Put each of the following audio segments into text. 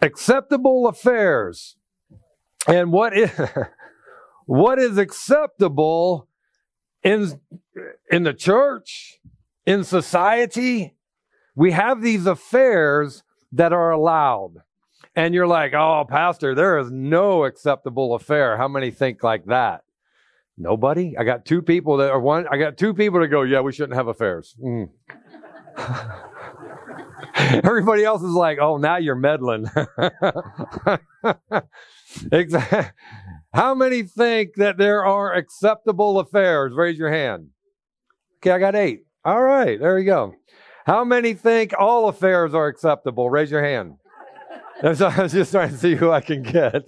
Acceptable affairs. And what is acceptable in the church, in society? We have these affairs that are allowed. And you're like, oh, Pastor, there is no acceptable affair. How many think like that? Nobody? I got two people that go, yeah, we shouldn't have affairs. Everybody else is like, oh, now you're meddling. Exactly. How many think that there are acceptable affairs? Raise your hand. Okay, I got 8. All right, there you go. How many think all affairs are acceptable? Raise your hand. I was just trying to see who I can get.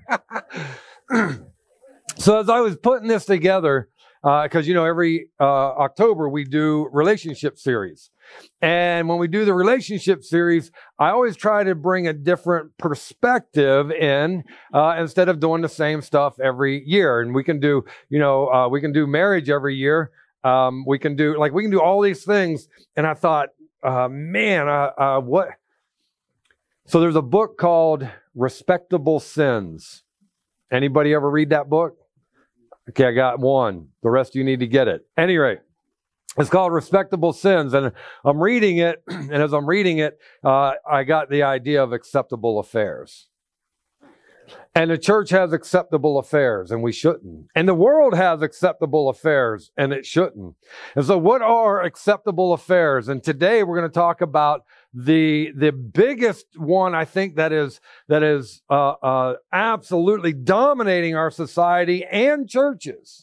So as I was putting this together, because, every October we do relationship series. And when we do the relationship series, I always try to bring a different perspective in instead of doing the same stuff every year. And we can do, we can do marriage every year. We can do all these things. And I thought, what? So there's a book called Respectable Sins. Anybody ever read that book? Okay, I got one. The rest of you need to get it. Any rate, it's called Respectable Sins. And I'm reading it. And as I'm reading it, I got the idea of acceptable affairs. And the church has acceptable affairs, and we shouldn't. And the world has acceptable affairs, and it shouldn't. And so what are acceptable affairs? And today we're going to talk about the biggest one, I think, that is absolutely dominating our society and churches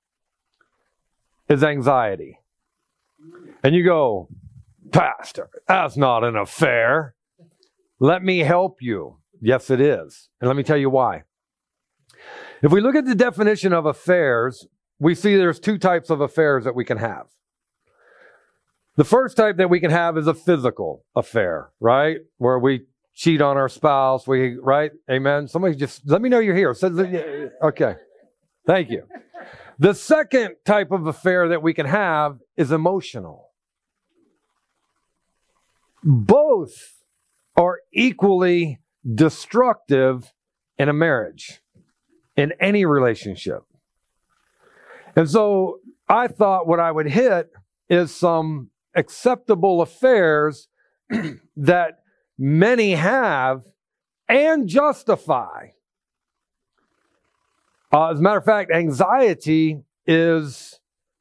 is anxiety. And you go, Pastor, that's not an affair. Let me help you. Yes, it is. And let me tell you why. If we look at the definition of affairs, we see there's 2 types of affairs that we can have. The first type that we can have is a physical affair, right? Where we cheat on our spouse, right? Amen? Somebody just, let me know you're here. Okay. Thank you. The second type of affair that we can have is emotional. Both are equally destructive in a marriage, in any relationship. And so I thought what I would hit is some acceptable affairs that many have and justify. As a matter of fact, anxiety is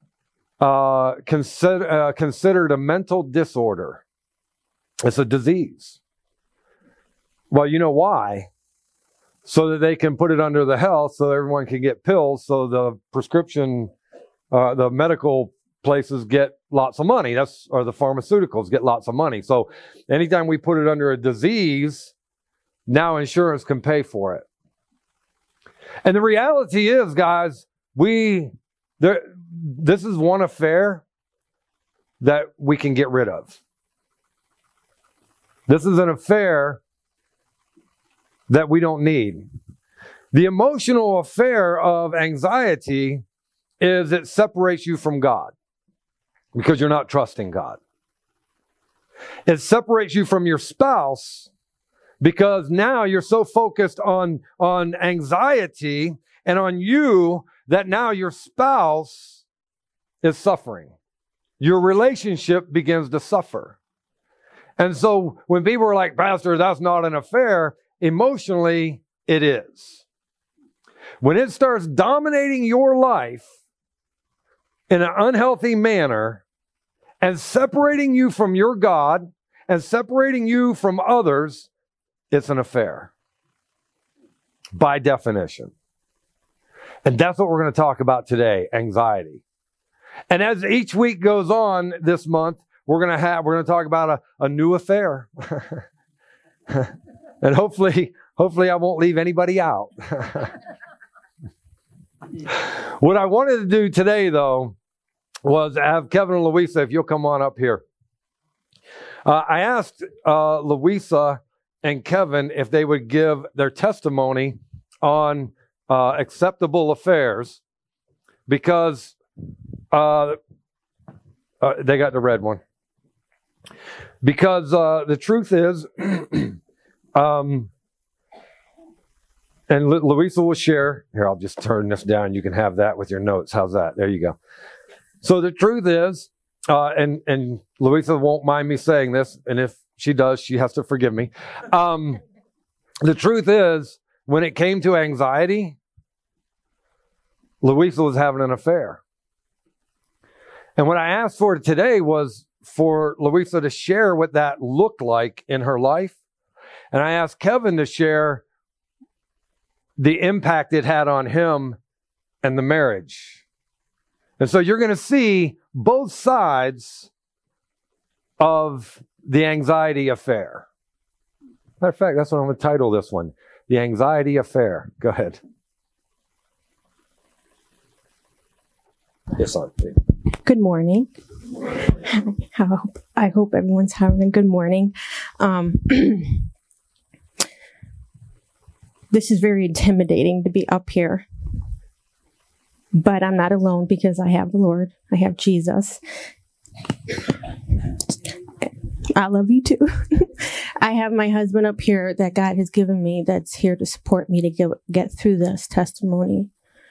considered a mental disorder. It's a disease. Well, you know why? So that they can put it under the health, so everyone can get pills, so the prescription, the medical places get lots of money. Or the pharmaceuticals get lots of money. So anytime we put it under a disease, now insurance can pay for it. And the reality is, guys, this is one affair that we can get rid of. This is an affair that we don't need. The emotional affair of anxiety is it separates you from God because you're not trusting God. It separates you from your spouse because now you're so focused on anxiety and on you that now your spouse is suffering. Your relationship begins to suffer. And so when people are like, Pastor, that's not an affair, emotionally, it is. When it starts dominating your life in an unhealthy manner and separating you from your God and separating you from others, it's an affair by definition. And that's what we're going to talk about today, anxiety. And as each week goes on this month, we're going to talk about a new affair. And hopefully I won't leave anybody out. What I wanted to do today, though, was have Kevin and Louisa, if you'll come on up here. I asked Louisa and Kevin if they would give their testimony on acceptable affairs because they got the red one. Because the truth is, And Louisa will share. Here, I'll just turn this down. You can have that with your notes. How's that? There you go. So the truth is, and Louisa won't mind me saying this, and if she does, she has to forgive me. The truth is, when it came to anxiety, Louisa was having an affair. And what I asked for today was for Louisa to share what that looked like in her life. And I asked Kevin to share the impact it had on him and the marriage. And so you're going to see both sides of the anxiety affair. Matter of fact, that's what I'm going to title this one. The Anxiety Affair. Go ahead. Yes, on. Good morning. I hope everyone's having a good morning. This is very intimidating to be up here, but I'm not alone because I have the Lord. I have Jesus. I love you too. I have my husband up here that God has given me that's here to support me to get through this testimony.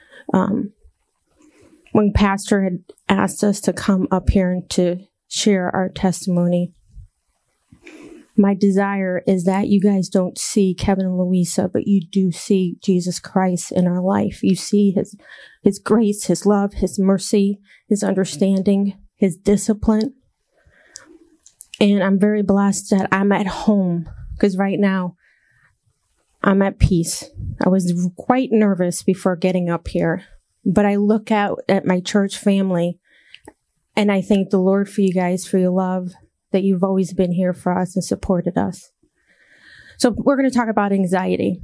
When Pastor had asked us to come up here and to share our testimony, my desire is that you guys don't see Kevin and Louisa, but you do see Jesus Christ in our life. You see his grace, his love, his mercy, his understanding, his discipline. And I'm very blessed that I'm at home because right now I'm at peace. I was quite nervous before getting up here, but I look out at my church family and I thank the Lord for you guys, for your love, that you've always been here for us and supported us. So we're going to talk about anxiety.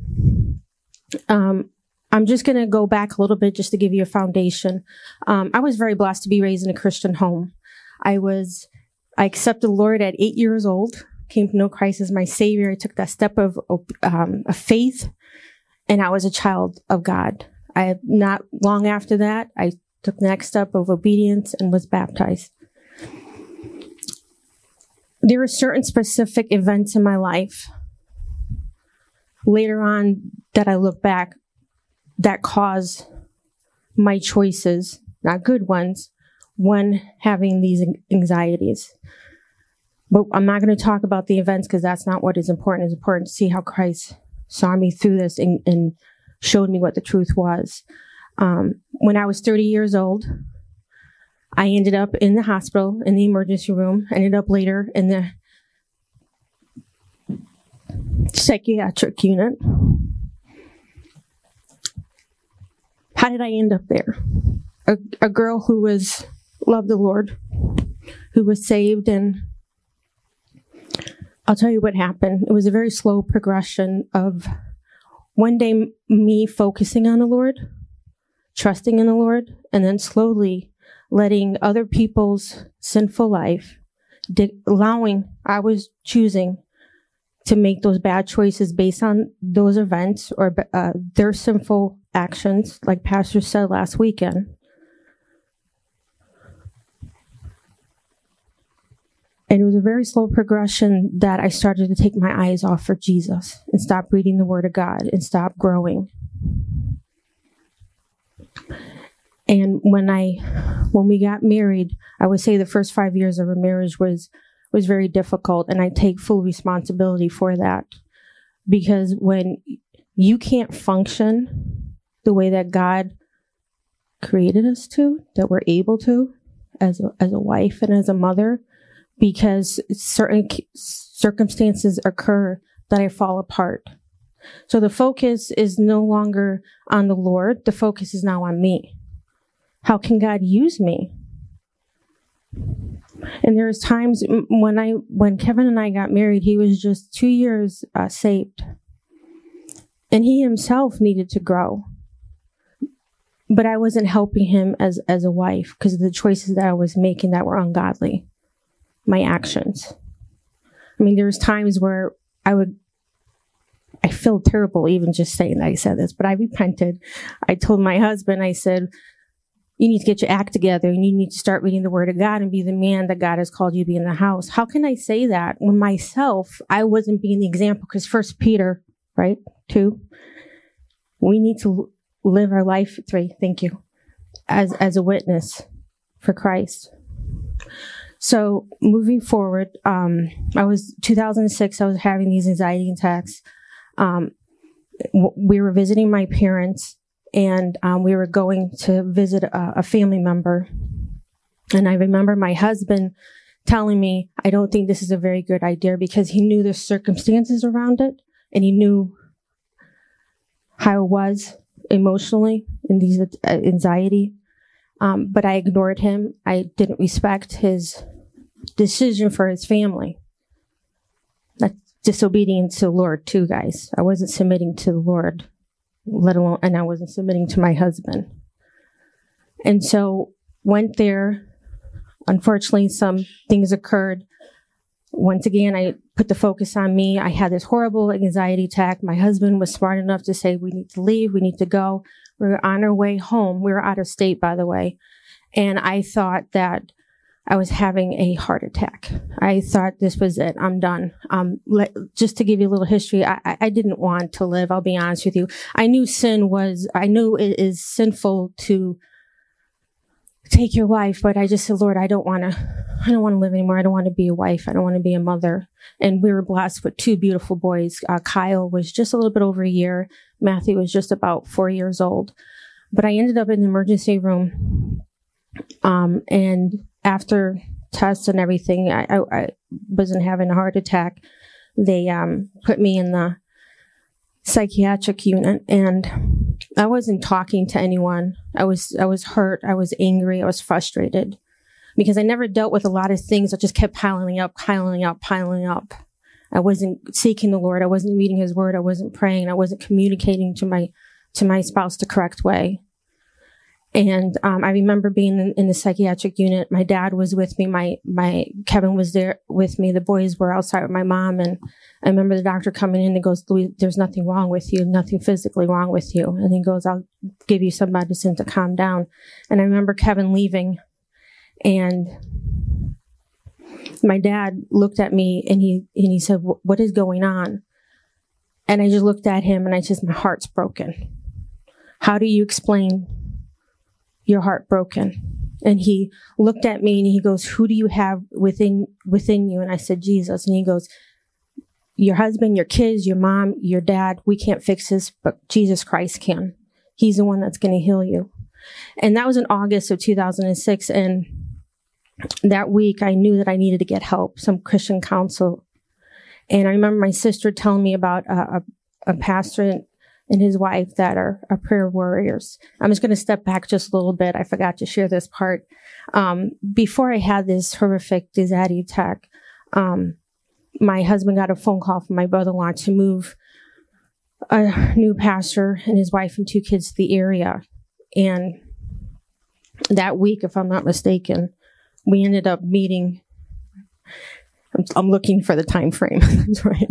I'm just going to go back a little bit just to give you a foundation. I was very blessed to be raised in a Christian home. I accepted the Lord at 8 years old, came to know Christ as my Savior. I took that step of faith, and I was a child of God. Not long after that, I took the next step of obedience and was baptized. There are certain specific events in my life later on that I look back that caused my choices, not good ones, when having these anxieties. But I'm not going to talk about the events because that's not what is important. It's important to see how Christ saw me through this and showed me what the truth was. When I was 30 years old, I ended up in the hospital, in the emergency room, ended up later in the psychiatric unit. How did I end up there? A girl who loved the Lord, who was saved, and I'll tell you what happened. It was a very slow progression of one day me focusing on the Lord, trusting in the Lord, and then slowly letting other people's sinful life, I was choosing to make those bad choices based on those events or their sinful actions, like Pastor said last weekend. And it was a very slow progression that I started to take my eyes off for Jesus and stop reading the Word of God and stop growing. And when we got married, I would say the first 5 years of our marriage was very difficult, and I take full responsibility for that. Because when you can't function the way that God created us to, that we're able to, as a wife and as a mother, because certain circumstances occur that I fall apart. So the focus is no longer on the Lord, the focus is now on me. How can God use me? And there's times when Kevin and I got married, he was just 2 years saved. And he himself needed to grow. But I wasn't helping him as a wife because of the choices that I was making that were ungodly. My actions. I mean, there's times where I feel terrible even just saying that I said this, but I repented. I told my husband, I said, you need to get your act together and you need to start reading the Word of God and be the man that God has called you to be in the house. How can I say that when myself, I wasn't being the example? Because 1 Peter, right, 2, we need to live our life, 3, thank you, as a witness for Christ. So moving forward, 2006, I was having these anxiety attacks. We were visiting my parents, and we were going to visit a family member. And I remember my husband telling me, I don't think this is a very good idea, because he knew the circumstances around it, and he knew how it was emotionally in these anxiety. But I ignored him. I didn't respect his decision for his family. That's disobedience to the Lord too, guys. I wasn't submitting to the Lord, let alone, and I wasn't submitting to my husband. And so went there. Unfortunately, some things occurred. Once again, I put the focus on me. I had this horrible anxiety attack. My husband was smart enough to say, we need to leave. We need to go. We were on our way home. We were out of state, by the way. And I thought that I was having a heart attack. I thought this was it. I'm done. Just to give you a little history, I didn't want to live. I'll be honest with you. I knew it is sinful to take your life, but I just said, Lord, I don't want to live anymore. I don't want to be a wife. I don't want to be a mother. And we were blessed with 2 beautiful boys. Kyle was just a little bit over a year. Matthew was just about 4 years old. But I ended up in the emergency room. And after tests and everything, I wasn't having a heart attack. They put me in the psychiatric unit, and I wasn't talking to anyone. I was hurt. I was angry. I was frustrated because I never dealt with a lot of things that just kept piling up. I wasn't seeking the Lord. I wasn't reading His Word. I wasn't praying. I wasn't communicating to my spouse the correct way. And I remember being in the psychiatric unit. My dad was with me. My Kevin was there with me. The boys were outside with my mom. And I remember the doctor coming in and goes, Louise, there's nothing wrong with you, nothing physically wrong with you. And he goes, I'll give you some medicine to calm down. And I remember Kevin leaving, and my dad looked at me and he said, what is going on? And I just looked at him and I just, my heart's broken. How do you explain your heart broken? And he looked at me and he goes, who do you have within you? And I said, Jesus. And he goes, your husband, your kids, your mom, your dad, we can't fix this, but Jesus Christ can. He's the one that's going to heal you. And that was in August of 2006. And that week I knew that I needed to get help, some Christian counsel. And I remember my sister telling me about a pastor and his wife that are prayer warriors. I'm just going to step back just a little bit. I forgot to share this part. Before I had this horrific anxiety attack, my husband got a phone call from my brother-in-law to move a new pastor and his wife and 2 kids to the area. And that week, if I'm not mistaken, we ended up meeting. I'm looking for the time frame. Right.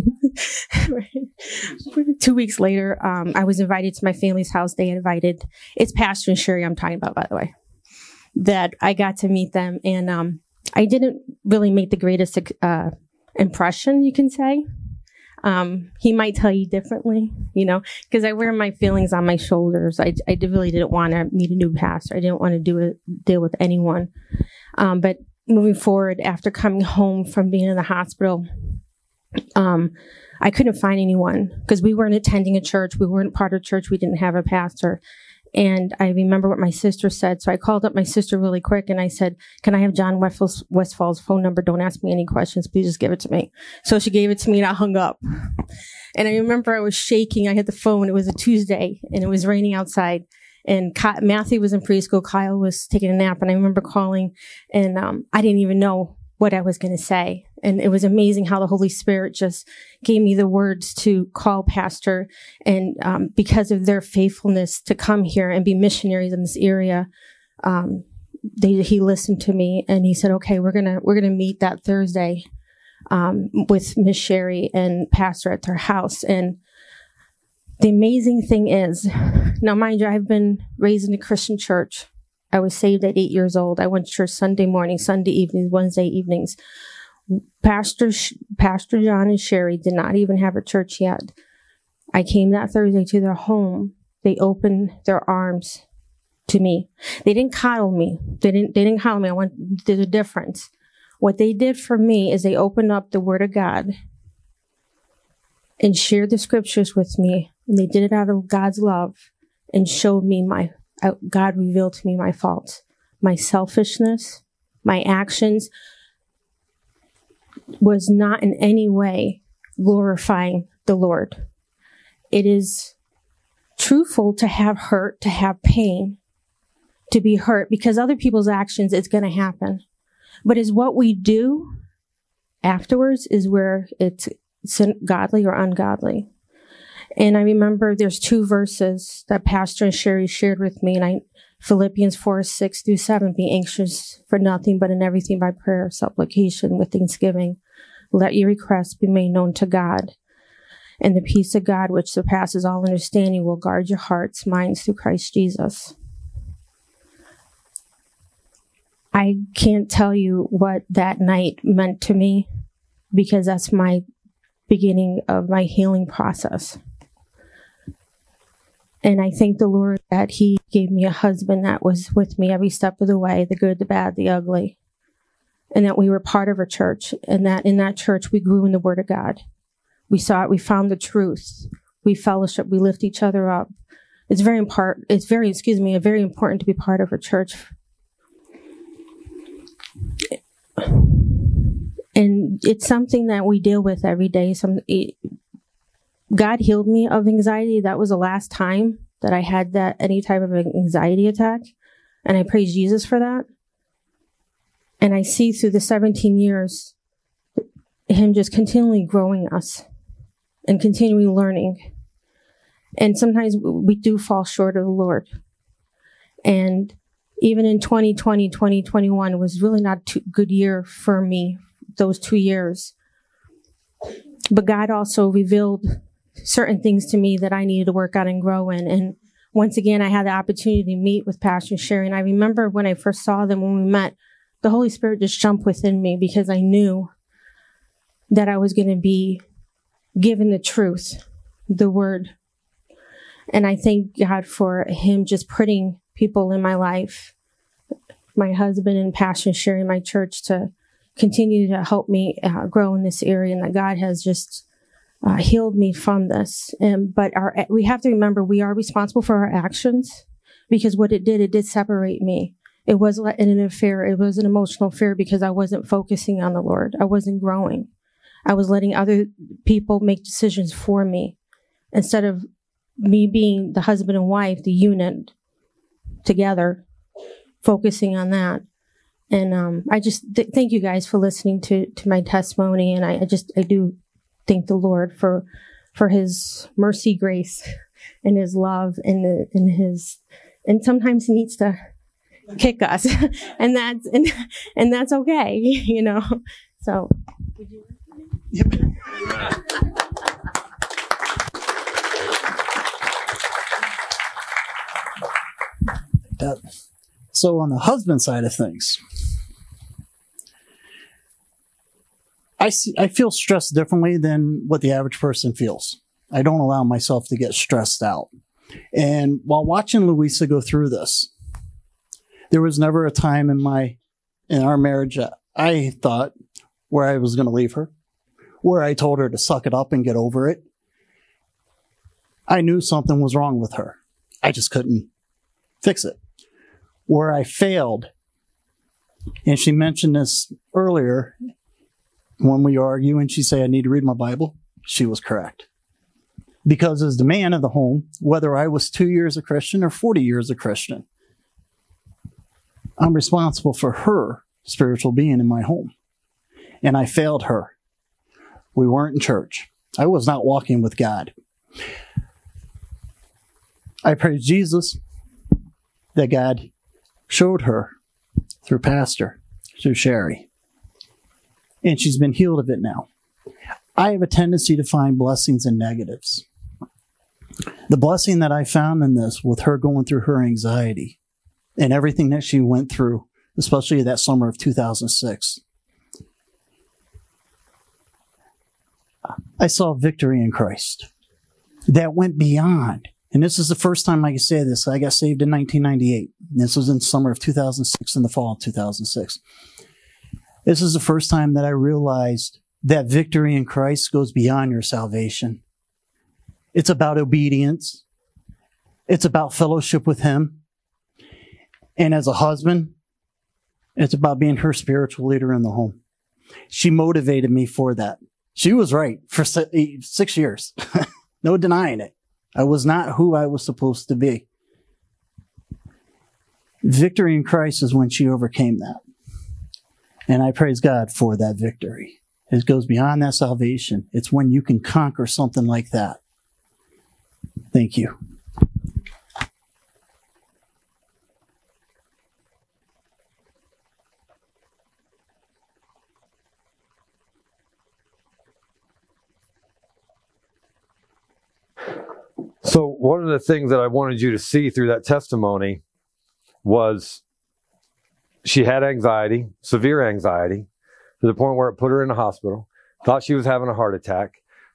2 weeks later, I was invited to my family's house. They invited, it's Pastor and Sherry I'm talking about, by the way, that I got to meet them. And I didn't really make the greatest impression, you can say. He might tell you differently, because I wear my feelings on my shoulders. I really didn't want to meet a new pastor. I didn't want to deal with anyone. But moving forward, after coming home from being in the hospital, I couldn't find anyone because we weren't attending a church. We weren't part of church. We didn't have a pastor. And I remember what my sister said. So I called up my sister really quick and I said, can I have John Westfall's phone number? Don't ask me any questions. Please just give it to me. So she gave it to me and I hung up. And I remember I was shaking. I had the phone. It was a Tuesday and it was raining outside. And Matthew was in preschool. Kyle was taking a nap. And I remember calling and I didn't even know what I was going to say. And it was amazing how the Holy Spirit just gave me the words to call Pastor. And because of their faithfulness to come here and be missionaries in this area, he listened to me and he said, okay, we're gonna meet that Thursday with Miss Sherry and Pastor at their house. And the amazing thing is, now mind you, I've been raised in a Christian church. I was saved at 8 years old. I went to church Sunday morning, Sunday evenings, Wednesday evenings. Pastor John and Sherry did not even have a church yet. I came that Thursday to their home. They opened their arms to me. They didn't coddle me. They didn't coddle me. There's a difference. What they did for me is they opened up the Word of God and shared the scriptures with me. And they did it out of God's love and showed me God revealed to me my faults, my selfishness, my actions was not in any way glorifying the Lord. It is truthful to have hurt, to have pain, to be hurt, because other people's actions, it's going to happen. But is what we do afterwards is where it's godly or ungodly. And I remember there's 2 verses that Pastor Sherry shared with me, and Philippians 4:6-7, be anxious for nothing, but in everything by prayer, supplication, with thanksgiving. Let your requests be made known to God. And the peace of God, which surpasses all understanding, will guard your hearts, minds through Christ Jesus. I can't tell you what that night meant to me, because that's my beginning of my healing process. And I thank the Lord that He gave me a husband that was with me every step of the way, the good, the bad, the ugly. And that we were part of a church, and that in that church we grew in the Word of God. We saw it, we found the truth, we fellowship, we lift each other up. It's very important to be part of a church. And it's something that we deal with every day. God healed me of anxiety. That was the last time that I had any type of anxiety attack. And I praise Jesus for that. And I see through the 17 years, Him just continually growing us and continually learning. And sometimes we do fall short of the Lord. And even in 2020, 2021, it was really not a good year for me, those 2 years. But God also revealed certain things to me that I needed to work on and grow in. And once again, I had the opportunity to meet with Pastor Sherry. And I remember when I first saw them, when we met, the Holy Spirit just jumped within me, because I knew that I was going to be given the truth, the Word. And I thank God for Him just putting people in my life, my husband and Pastor Sherry, my church, to continue to help me grow in this area, and that God has just healed me from this. But we have to remember we are responsible for our actions, because what it did separate me. It wasn't an affair. It was an emotional affair, because I wasn't focusing on the Lord. I wasn't growing. I was letting other people make decisions for me instead of me being the husband and wife, the unit together, focusing on that. And I just thank you guys for listening to my testimony. And I do thank the Lord for His mercy, grace, and His love, and sometimes He needs to kick us, and that's okay, you know. So. Yep. So on the husband side of things, I feel stressed differently than what the average person feels. I don't allow myself to get stressed out. And while watching Louisa go through this, there was never a time in our marriage I thought where I was going to leave her, where I told her to suck it up and get over it. I knew something was wrong with her. I just couldn't fix it. Where I failed, and she mentioned this earlier, when we argue and she said, I need to read my Bible, she was correct. Because as the man of the home, whether I was 2 years a Christian or 40 years a Christian, I'm responsible for her spiritual being in my home. And I failed her. We weren't in church. I was not walking with God. I praise Jesus that God showed her through Pastor, through Sherry. And she's been healed of it now. I have a tendency to find blessings in negatives. The blessing that I found in this, with her going through her anxiety, and everything that she went through, especially that summer of 2006. I saw victory in Christ that went beyond. And this is the first time I can say this. I got saved in 1998. This was in summer of 2006, in the fall of 2006. This is the first time that I realized that victory in Christ goes beyond your salvation. It's about obedience. It's about fellowship with Him. And as a husband, it's about being her spiritual leader in the home. She motivated me for that. She was right for 6 years. No denying it. I was not who I was supposed to be. Victory in Christ is when she overcame that. And I praise God for that victory. It goes beyond that salvation. It's when you can conquer something like that. Thank you. So one of the things that I wanted you to see through that testimony was she had anxiety, severe anxiety, to the point where it put her in the hospital, thought she was having a heart attack.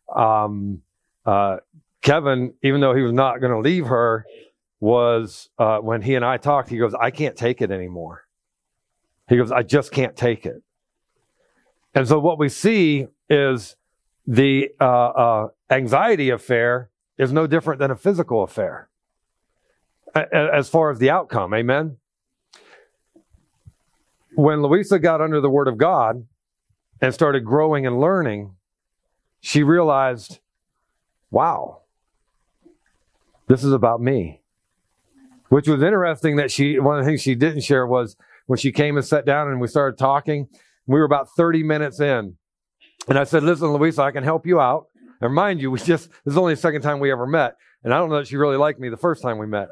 Kevin, even though he was not going to leave her, was, when he and I talked, he goes, I can't take it anymore. He goes, I just can't take it. And so what we see is the anxiety affair is no different than a physical affair as far as the outcome. Amen. When Louisa got under the Word of God and started growing and learning, she realized, wow, this is about me. Which was interesting that one of the things she didn't share was when she came and sat down and we started talking, we were about 30 minutes in. And I said, listen, Louisa, I can help you out. And mind you, this is only the second time we ever met. And I don't know that she really liked me the first time we met.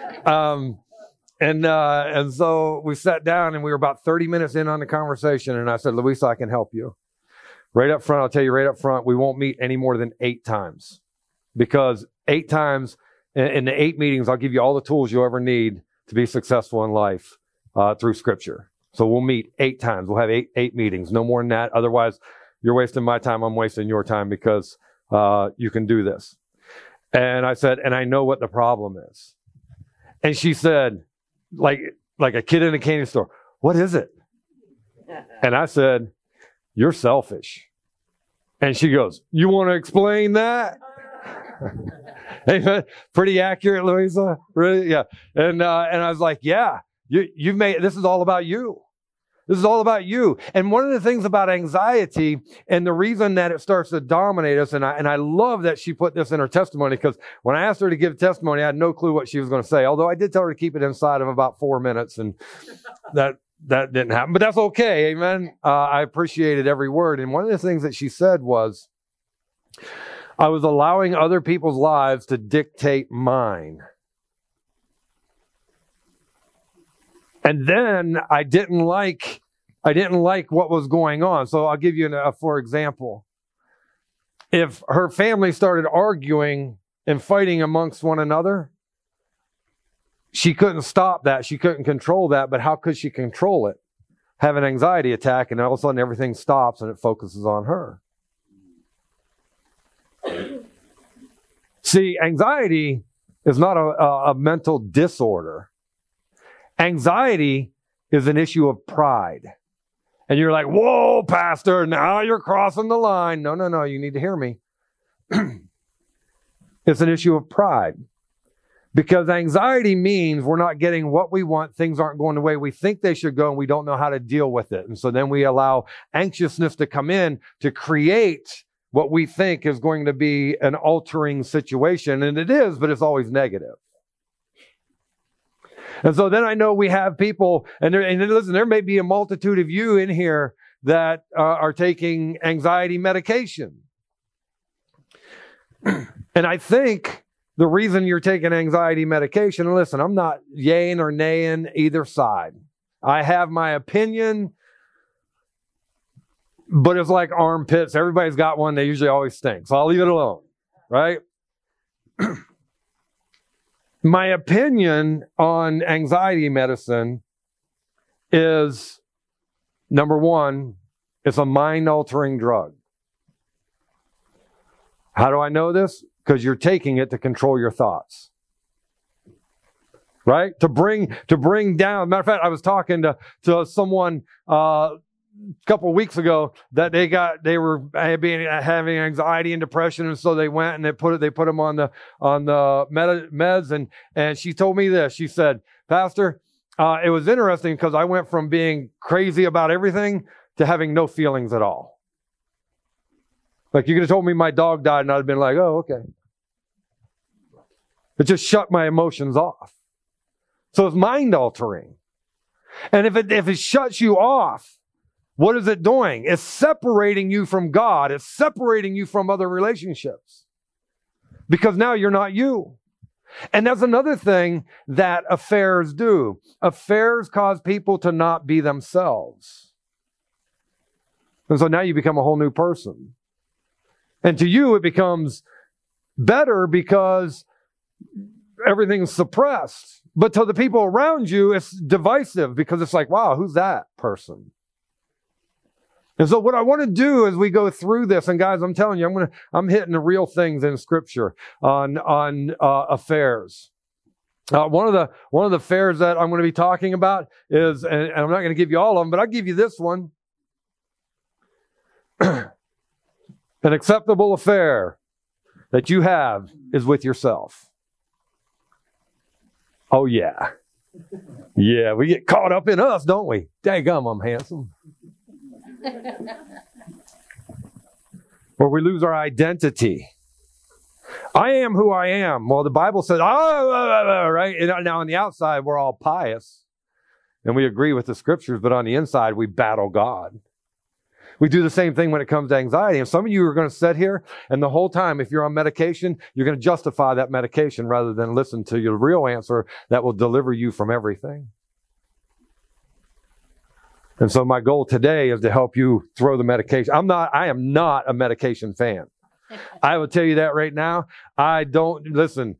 And so we sat down and we were about 30 minutes in on the conversation. And I said, Louisa, I can help you. Right up front, I'll tell you right up front, we won't meet any more than 8 times. Because 8 times, in the 8 meetings, I'll give you all the tools you'll ever need to be successful in life through Scripture. So we'll meet 8 times. We'll have eight meetings, no more than that. Otherwise, you're wasting my time. I'm wasting your time because you can do this. And I said, and I know what the problem is. And she said, like a kid in a candy store, what is it? And I said, you're selfish. And she goes, you want to explain that? Pretty accurate, Louisa. Really? Yeah. And I was like, yeah, you've made, this is all about you. This is all about you. And one of the things about anxiety and the reason that it starts to dominate us, and I love that she put this in her testimony, because when I asked her to give testimony, I had no clue what she was going to say. Although I did tell her to keep it inside of about 4 minutes, and that didn't happen. But that's okay. Amen. I appreciated every word. And one of the things that she said was, I was allowing other people's lives to dictate mine. And then I didn't like what was going on. So I'll give you for example. If her family started arguing and fighting amongst one another, she couldn't stop that. She couldn't control that. But how could she control it? Have an anxiety attack, and all of a sudden everything stops and it focuses on her. See, anxiety is not a mental disorder. Anxiety is an issue of pride. And you're like, whoa, Pastor, now you're crossing the line. No, you need to hear me. It's an issue of pride. Because anxiety means we're not getting what we want. Things aren't going the way we think they should go, and we don't know how to deal with it. And so then we allow anxiousness to come in to create what we think is going to be an altering situation. And it is, but it's always negative. And so then I know we have people, and listen, there may be a multitude of you in here that are taking anxiety medication. And I think the reason you're taking anxiety medication, and listen, I'm not yaying or naying either side. I have my opinion, but it's like armpits. Everybody's got one. They usually always stink. So I'll leave it alone, right? My opinion on anxiety medicine is, number one, it's a mind-altering drug. How do I know this? Because you're taking it to control your thoughts. Right? To bring down. Matter of fact, I was talking to someone a couple of weeks ago that they were having anxiety and depression, and so they went and they put them on the meds, and she told me this. She said, Pastor, it was interesting because I went from being crazy about everything to having no feelings at all. Like, you could have told me my dog died and I'd have been like, oh, okay. It just shut my emotions off. So it's mind altering. And if it shuts you off, what is it doing? It's separating you from God. It's separating you from other relationships. Because now you're not you. And that's another thing that affairs do. Affairs cause people to not be themselves. And so now you become a whole new person. And to you, it becomes better because everything's suppressed. But to the people around you, it's divisive because it's like, wow, who's that person? And so what I want to do as we go through this, and guys, I'm telling you, I'm hitting the real things in Scripture on affairs. One of the affairs that I'm going to be talking about is, and I'm not going to give you all of them, but I'll give you this one. An acceptable affair that you have is with yourself. Oh, yeah. Yeah, we get caught up in us, don't we? Daggum, I'm handsome. Or we lose our identity. I am who I am. Well, the Bible says, right? And now on the outside, we're all pious. And we agree with the Scriptures, but on the inside, we battle God. We do the same thing when it comes to anxiety. And some of you are going to sit here, and the whole time, if you're on medication, you're going to justify that medication rather than listen to your real answer that will deliver you from everything. And so my goal today is to help you throw the medication. I am not a medication fan. I will tell you that right now. I don't, listen,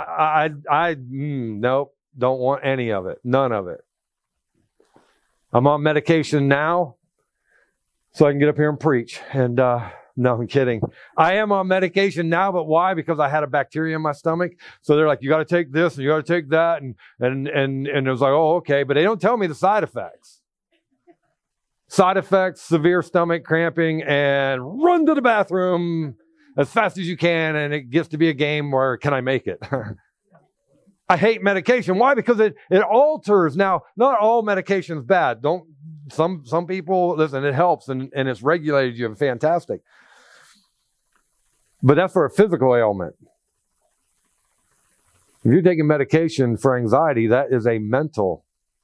nope, don't want any of it. None of it. I'm on medication now so I can get up here and preach. And no, I'm kidding. I am on medication now, but why? Because I had a bacteria in my stomach. So they're like, you got to take this and you got to take that. And it was like, oh, okay. But they don't tell me the side effects. Side effects, severe stomach cramping, and run to the bathroom as fast as you can. And it gets to be a game where, can I make it? I hate medication. Why? Because it alters. Now, not all medication is bad. Some people, listen, it helps and it's regulated you. Fantastic. But that's for a physical ailment. If you're taking medication for anxiety, that is a mental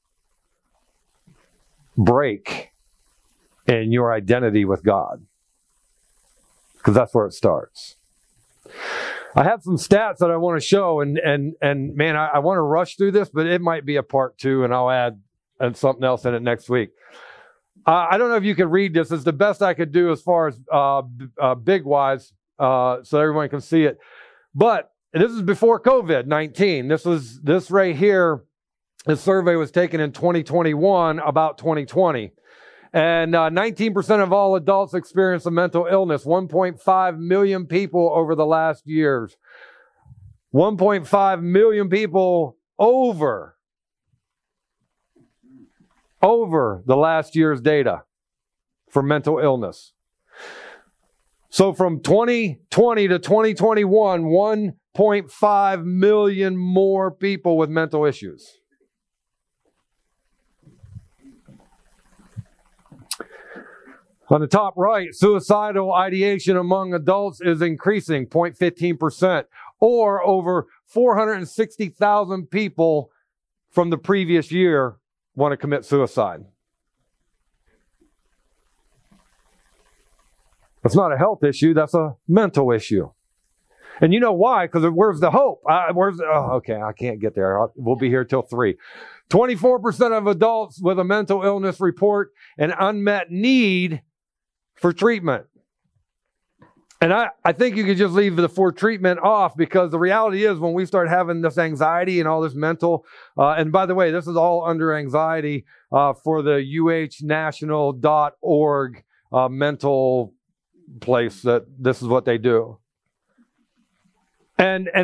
break in your identity with God. Because that's where it starts. I have some stats that I want to show, and man, I want to rush through this, but it might be a part 2, and I'll add something else in it next week. I don't know if you can read this. It's the best I could do as far as big-wise, so everyone can see it. But this is before COVID-19. This right here, the survey was taken in 2021 about 2020. And 19% of all adults experience a mental illness. 1.5 million people over the last years. 1.5 million people over the last year's data for mental illness. So from 2020 to 2021, 1.5 million more people with mental issues. On the top right, suicidal ideation among adults is increasing 0.15%, or over 460,000 people from the previous year want to commit suicide. That's not a health issue, that's a mental issue. And you know why? Because where's the hope? Okay, I can't get there. We'll be here till 3. 24% of adults with a mental illness report an unmet need for treatment. And I think you could just leave the for treatment off, because the reality is when we start having this anxiety and all this mental, and by the way, this is all under anxiety for the uhnational.org mental place, that this is what they do. But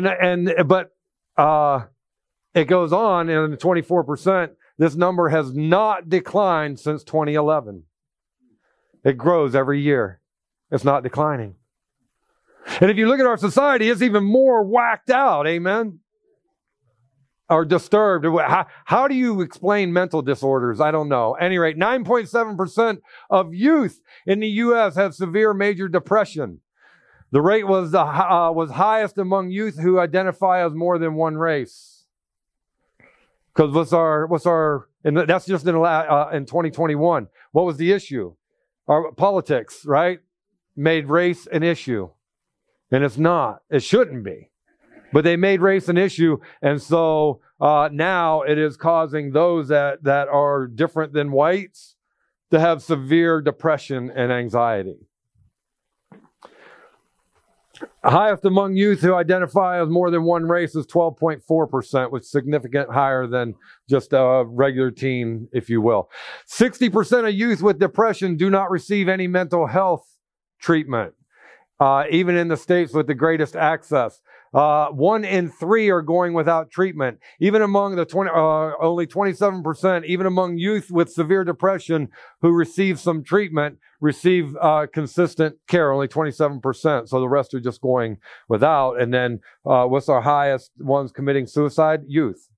it goes on, and 24%, this number has not declined since 2011. It grows every year. It's not declining. And if you look at our society, it's even more whacked out, amen? Or disturbed. How do you explain mental disorders? I don't know. At any rate, 9.7% of youth in the U.S. have severe major depression. The rate was highest among youth who identify as more than one race. Because and that's just in 2021. What was the issue? Our politics, right? Made race an issue. And it's not. It shouldn't be. But they made race an issue, and so now it is causing those that are different than whites to have severe depression and anxiety. Highest among youth who identify as more than one race is 12.4%, which is significantly higher than just a regular teen, if you will. 60% of youth with depression do not receive any mental health treatment, even in the states with the greatest access. 1 in 3 are going without treatment. Even among the only 27%, even among youth with severe depression who receive some treatment, receive consistent care, only 27%. So the rest are just going without. And then what's our highest ones committing suicide? Youth.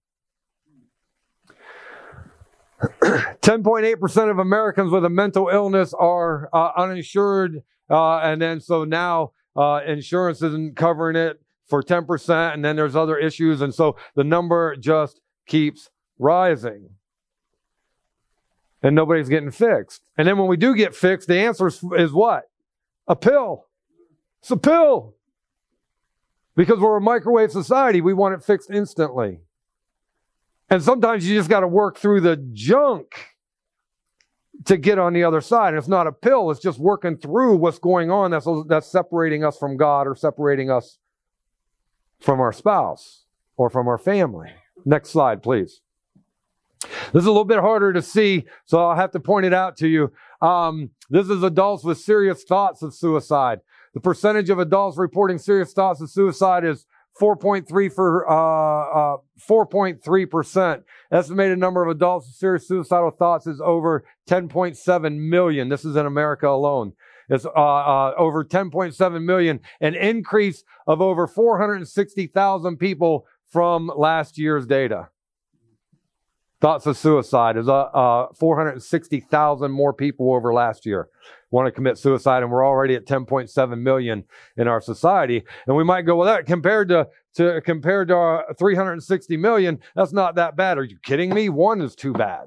10.8% of Americans with a mental illness are uninsured. And then so now insurance isn't covering it for 10%, and then there's other issues, and so the number just keeps rising. And nobody's getting fixed. And then when we do get fixed, the answer is what? A pill. It's a pill. Because we're a microwave society, we want it fixed instantly. And sometimes you just got to work through the junk to get on the other side. And it's not a pill, it's just working through what's going on that's separating us from God, or separating us from our spouse or from our family. Next slide, please. This is a little bit harder to see, so I'll have to point it out to you. This is adults with serious thoughts of suicide. The percentage of adults reporting serious thoughts of suicide is 4.3%. Estimated number of adults with serious suicidal thoughts is over 10.7 million. This is in America alone. It's over 10.7 million, an increase of over 460,000 people from last year's data. Thoughts of suicide is 460,000 more people over last year want to commit suicide, and we're already at 10.7 million in our society. And we might go, well, that compared to our 360 million, that's not that bad. Are you kidding me? 1 is too bad.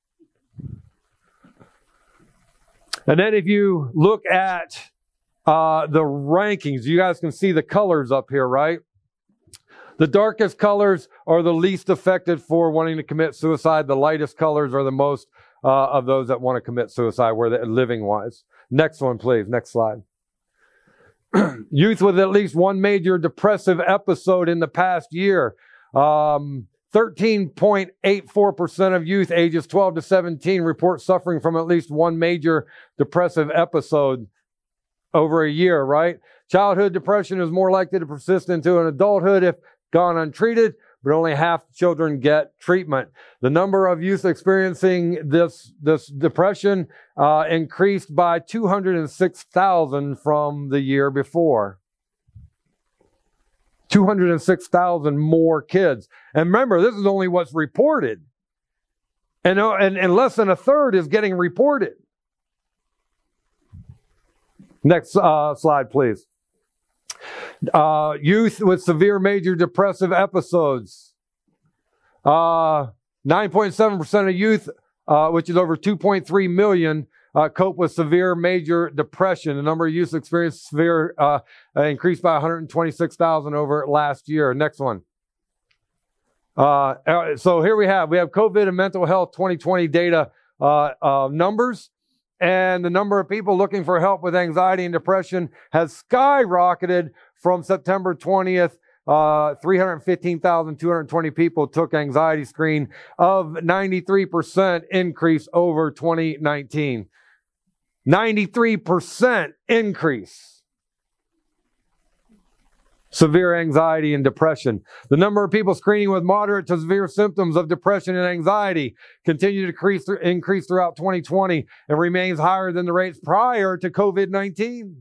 And then if you look at the rankings, you guys can see the colors up here, right? The darkest colors are the least affected for wanting to commit suicide. The lightest colors are the most of those that want to commit suicide, where they're living-wise. Next one, please. Next slide. Youth with at least one major depressive episode in the past year. 13.84% of youth ages 12 to 17 report suffering from at least one major depressive episode over a year, right? Childhood depression is more likely to persist into an adulthood if gone untreated, but only half children get treatment. The number of youth experiencing this depression increased by 206,000 from the year before. 206,000 more kids. And remember, this is only what's reported. And less than a third is getting reported. Next slide, please. Youth with severe major depressive episodes. 9.7% of youth, which is over 2.3 million, cope with severe major depression. The number of youth experienced severe increased by 126,000 over last year. Next one. So here we have COVID and mental health 2020 data numbers. and the number of people looking for help with anxiety and depression has skyrocketed from September 20th. 315,220 people took anxiety screen, of 93% increase over 2019. 93% increase. Severe anxiety and depression. The number of people screening with moderate to severe symptoms of depression and anxiety continue to increase throughout 2020 and remains higher than the rates prior to COVID-19.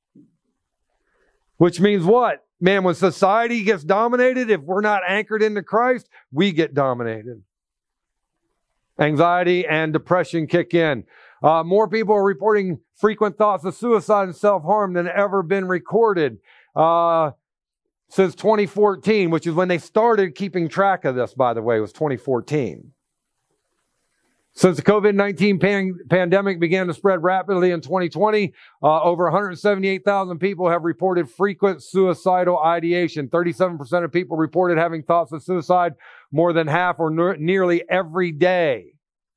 Which means what? Man, when society gets dominated, if we're not anchored into Christ, we get dominated. Anxiety and depression kick in. More people are reporting frequent thoughts of suicide and self-harm than ever been recorded since 2014, which is when they started keeping track of this, by the way, was 2014. Since the COVID-19 pandemic began to spread rapidly in 2020, over 178,000 people have reported frequent suicidal ideation. 37% of people reported having thoughts of suicide more than half or nearly every day.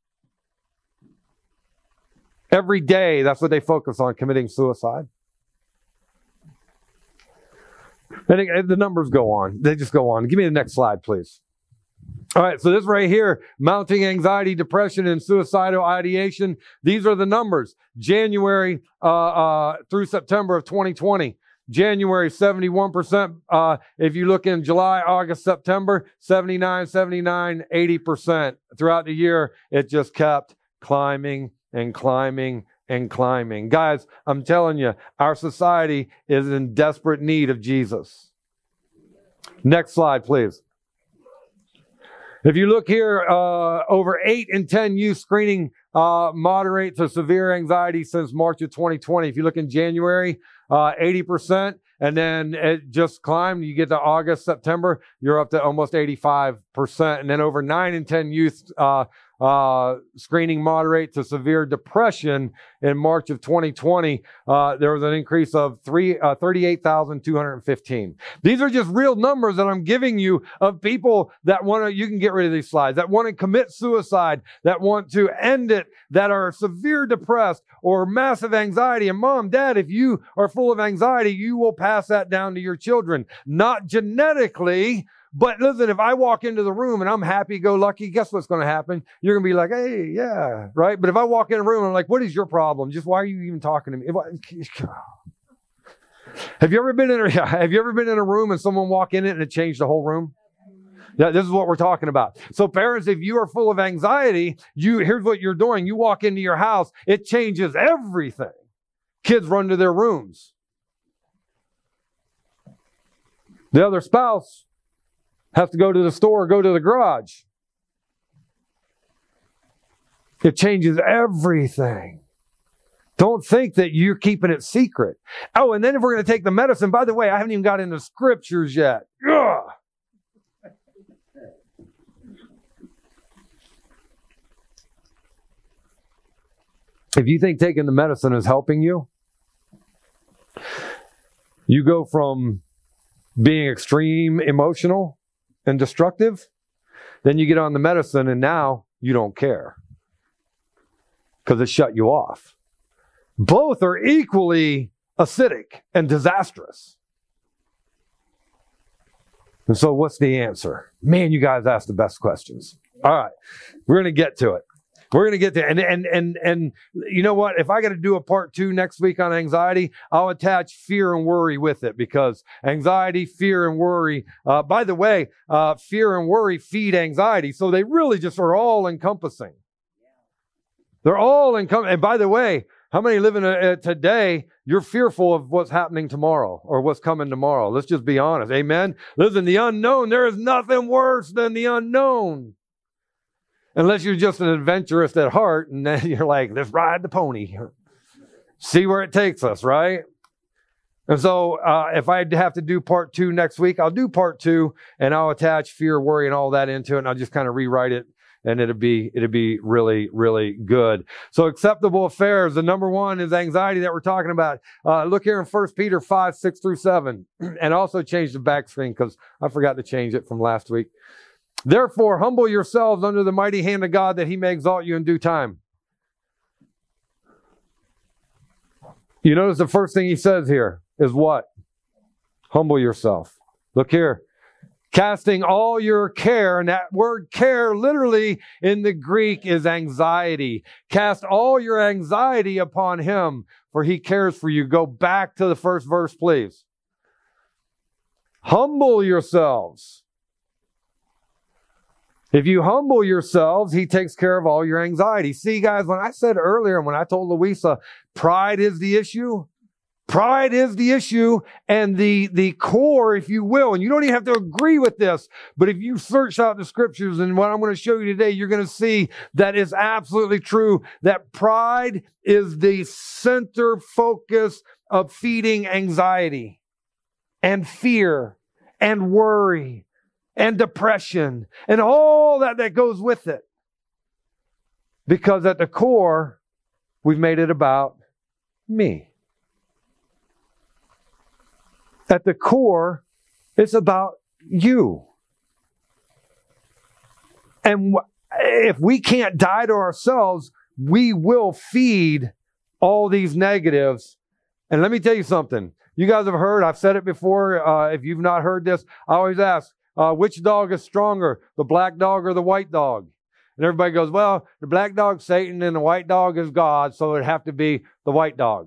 Every day, that's what they focus on, committing suicide. And the numbers go on. They just go on. Give me the next slide, please. All right, so this right here, mounting anxiety, depression, and suicidal ideation. These are the numbers. January through September of 2020. January, 71%. If you look in July, August, September, 79, 80%. Throughout the year, it just kept climbing and climbing and climbing. Guys, I'm telling you, our society is in desperate need of Jesus. Next slide, please. If you look here, over 8 in 10 youth screening moderate to severe anxiety since March of 2020. If you look in January, 80%, and then it just climbed. You get to August, September, you're up to almost 85%. And then over 9 in 10 youth screening moderate to severe depression in March of 2020, there was an increase of 38,215. These are just real numbers that I'm giving you of people that want to, you can get rid of these slides, that want to commit suicide, that want to end it, that are severe depressed or massive anxiety. And mom, dad, if you are full of anxiety, you will pass that down to your children. Not genetically, but listen, if I walk into the room and I'm happy-go-lucky, guess what's going to happen? You're going to be like, hey, yeah, right? But if I walk in a room and I'm like, what is your problem? Just why are you even talking to me? Have you ever been in a room and someone walk in it and it changed the whole room? Yeah, this is what we're talking about. So parents, if you are full of anxiety, here's what you're doing. You walk into your house, it changes everything. Kids run to their rooms. The other spouse has to go to the store or go to the garage. It changes everything. Don't think that you're keeping it secret. Oh, and then if we're going to take the medicine, by the way, I haven't even got into scriptures yet. Ugh. If you think taking the medicine is helping you, you go from being extreme emotional and destructive, then you get on the medicine and now you don't care because it shut you off. Both are equally acidic and disastrous. And so what's the answer? Man, you guys ask the best questions. All right, we're going to get to it. We're going to get there. And you know what? If I got to do a part 2 next week on anxiety, I'll attach fear and worry with it, because anxiety, fear, and worry, by the way, fear and worry feed anxiety. So they really just are all encompassing. They're all encompassing. And by the way, how many live in today, you're fearful of what's happening tomorrow or what's coming tomorrow? Let's just be honest. Amen. Listen, the unknown, there is nothing worse than the unknown. Unless you're just an adventurist at heart, and then you're like, let's ride the pony. See where it takes us, right? And so if I have to do part 2 next week, I'll do part 2, and I'll attach fear, worry, and all that into it, and I'll just kind of rewrite it, and it'll be really, really good. So acceptable affairs, the number 1 is anxiety that we're talking about. Look here in 1 Peter 5, 6 through 7, and also change the back screen because I forgot to change it from last week. Therefore, humble yourselves under the mighty hand of God, that he may exalt you in due time. You notice the first thing he says here is what? Humble yourself. Look here. Casting all your care, and that word care literally in the Greek is anxiety. Cast all your anxiety upon him, for he cares for you. Go back to the first verse, please. Humble yourselves. If you humble yourselves, he takes care of all your anxiety. See, guys, when I said earlier, when I told Louisa, pride is the issue, pride is the issue and the core, if you will. And you don't even have to agree with this, but if you search out the scriptures and what I'm going to show you today, you're going to see that it's absolutely true that pride is the center focus of feeding anxiety and fear and worry and depression and all that goes with it. Because at the core, we've made it about me. At the core, it's about you. And if we can't die to ourselves, we will feed all these negatives. And let me tell you something. You guys have heard, I've said it before. If you've not heard this, I always ask, which dog is stronger, the black dog or the white dog? And everybody goes, well, the black dog's Satan and the white dog is God, so it'd have to be the white dog.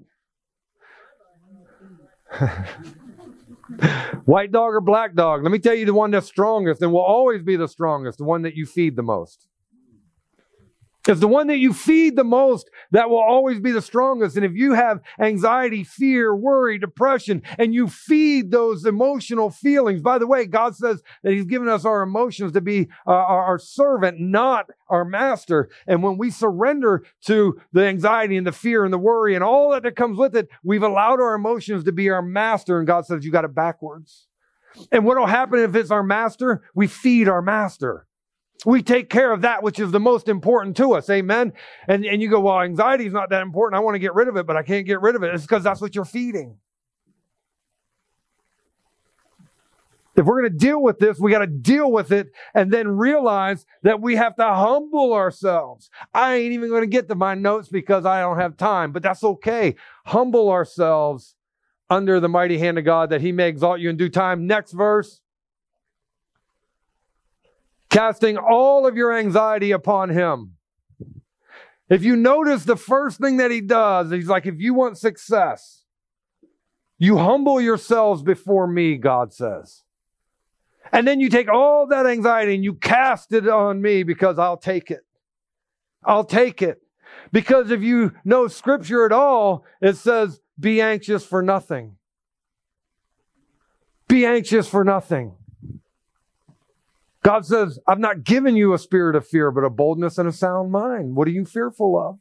White dog or black dog? Let me tell you the one that's strongest and will always be the strongest, the one that you feed the most. It's the one that you feed the most that will always be the strongest. And if you have anxiety, fear, worry, depression, and you feed those emotional feelings, by the way, God says that he's given us our emotions to be our servant, not our master. And when we surrender to the anxiety and the fear and the worry and all that comes with it, we've allowed our emotions to be our master. And God says, you got it backwards. And what will happen if it's our master? We feed our master. We take care of that which is the most important to us. Amen. And you go, well, anxiety is not that important. I want to get rid of it, but I can't get rid of it. It's because that's what you're feeding. If we're going to deal with this, we got to deal with it and then realize that we have to humble ourselves. I ain't even going to get to my notes because I don't have time, but that's okay. Humble ourselves under the mighty hand of God that he may exalt you in due time. Next verse. Casting all of your anxiety upon him. If you notice the first thing that he does, he's like, if you want success, you humble yourselves before me, God says. And then you take all that anxiety and you cast it on me because I'll take it. I'll take it. Because if you know scripture at all, it says, be anxious for nothing. Be anxious for nothing. God says, I've not given you a spirit of fear, but a boldness and a sound mind. What are you fearful of?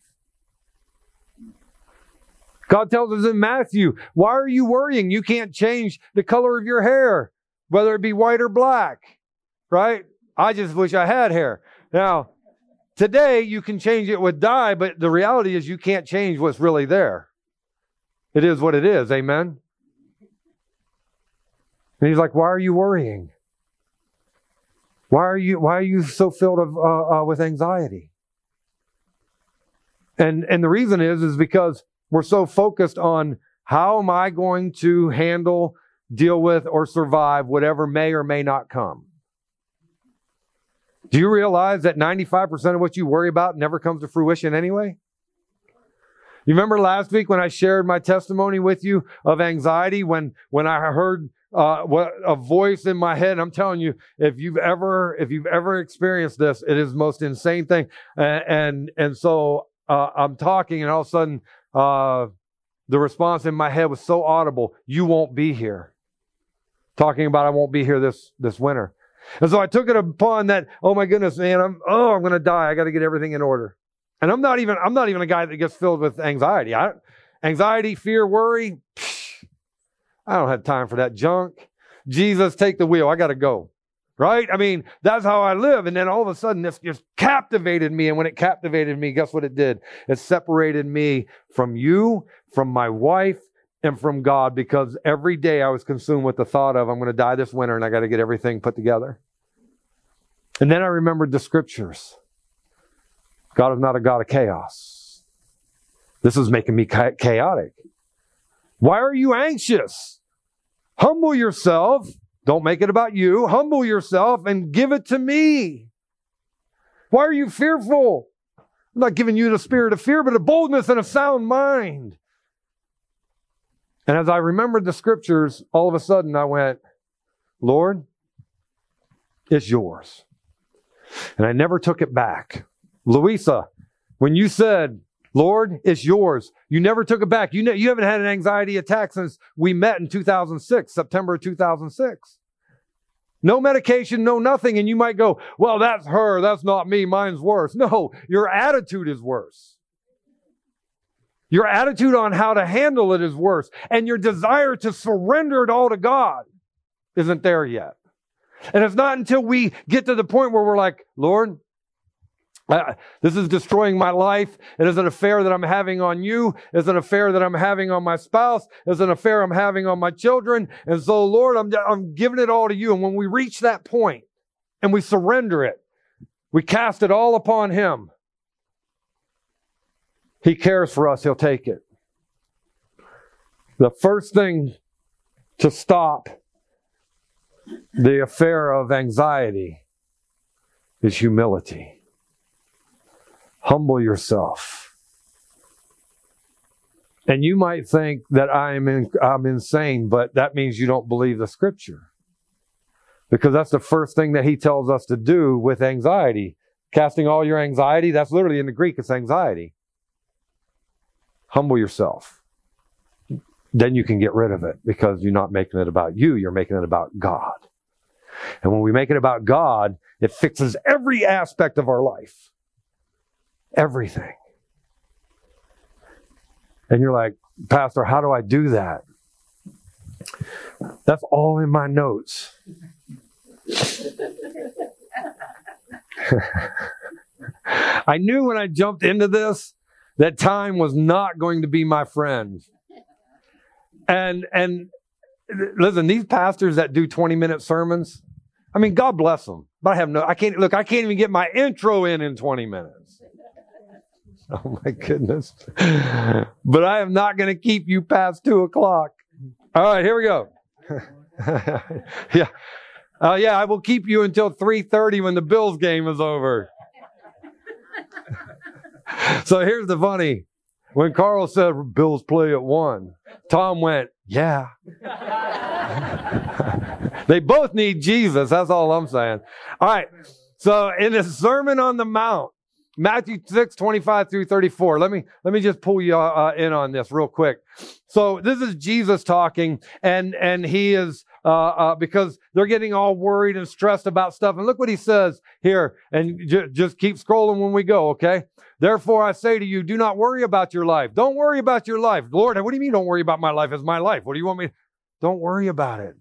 God tells us in Matthew, why are you worrying? You can't change the color of your hair, whether it be white or black, right? I just wish I had hair. Now, today you can change it with dye, but the reality is you can't change what's really there. It is what it is. Amen. And he's like, why are you worrying? Why are you so filled with anxiety? And the reason is because we're so focused on how am I going to handle, deal with, or survive whatever may or may not come. Do you realize that 95% of what you worry about never comes to fruition anyway? You remember last week when I shared my testimony with you of anxiety when I heard a voice in my head. I'm telling you, if you've ever experienced this, it is the most insane thing. And so I'm talking, and all of a sudden, the response in my head was so audible: "You won't be here." Talking about I won't be here this winter. And so I took it upon that. Oh my goodness, man! I'm going to die. I got to get everything in order. And I'm not even a guy that gets filled with anxiety. Anxiety, fear, worry. I don't have time for that junk. Jesus, take the wheel. I got to go. Right? I mean, that's how I live. And then all of a sudden, this just captivated me. And when it captivated me, guess what it did? It separated me from you, from my wife, and from God, because every day I was consumed with the thought of, I'm going to die this winter and I got to get everything put together. And then I remembered the scriptures. God is not a God of chaos. This is making me chaotic. Why are you anxious? Humble yourself. Don't make it about you. Humble yourself and give it to me. Why are you fearful? I'm not giving you the spirit of fear, but a boldness and a sound mind. And as I remembered the scriptures, all of a sudden I went, Lord, it's yours. And I never took it back. Louisa, when you said, Lord, it's yours, you never took it back. You haven't had an anxiety attack since we met in 2006, September of 2006. No medication, no nothing. And you might go, well, that's her. That's not me. Mine's worse. No, your attitude is worse. Your attitude on how to handle it is worse. And your desire to surrender it all to God isn't there yet. And it's not until we get to the point where we're like, Lord, this is destroying my life. It is an affair that I'm having on you. It's an affair that I'm having on my spouse. It's an affair I'm having on my children. And so, Lord, I'm giving it all to you. And when we reach that point and we surrender it, we cast it all upon Him. He cares for us. He'll take it. The first thing to stop the affair of anxiety is humility. Humble yourself. And you might think that I'm insane, but that means you don't believe the scripture. Because that's the first thing that He tells us to do with anxiety. Casting all your anxiety, that's literally in the Greek, it's anxiety. Humble yourself. Then you can get rid of it because you're not making it about you, you're making it about God. And when we make it about God, it fixes every aspect of our life. Everything. And you're like, Pastor, how do I do that? That's all in my notes. I knew when I jumped into this that time was not going to be my friend. And listen, these pastors that do 20-minute sermons, I mean, God bless them. But I can't even get my intro in 20 minutes. Oh my goodness. But I am not going to keep you past 2:00. All right, here we go. Yeah. I will keep you until 3:30 when the Bills game is over. So here's the funny. When Carl said Bills play at 1, Tom went, yeah. They both need Jesus. That's all I'm saying. All right. So in the Sermon on the Mount, Matthew 6:25-34. Let me just pull you in on this real quick. So this is Jesus talking, and he is because they're getting all worried and stressed about stuff. And look what he says here, and just keep scrolling when we go, okay? Therefore, I say to you, do not worry about your life. Don't worry about your life. Lord, what do you mean don't worry about my life? It's my life. What do you want me? Don't worry about it.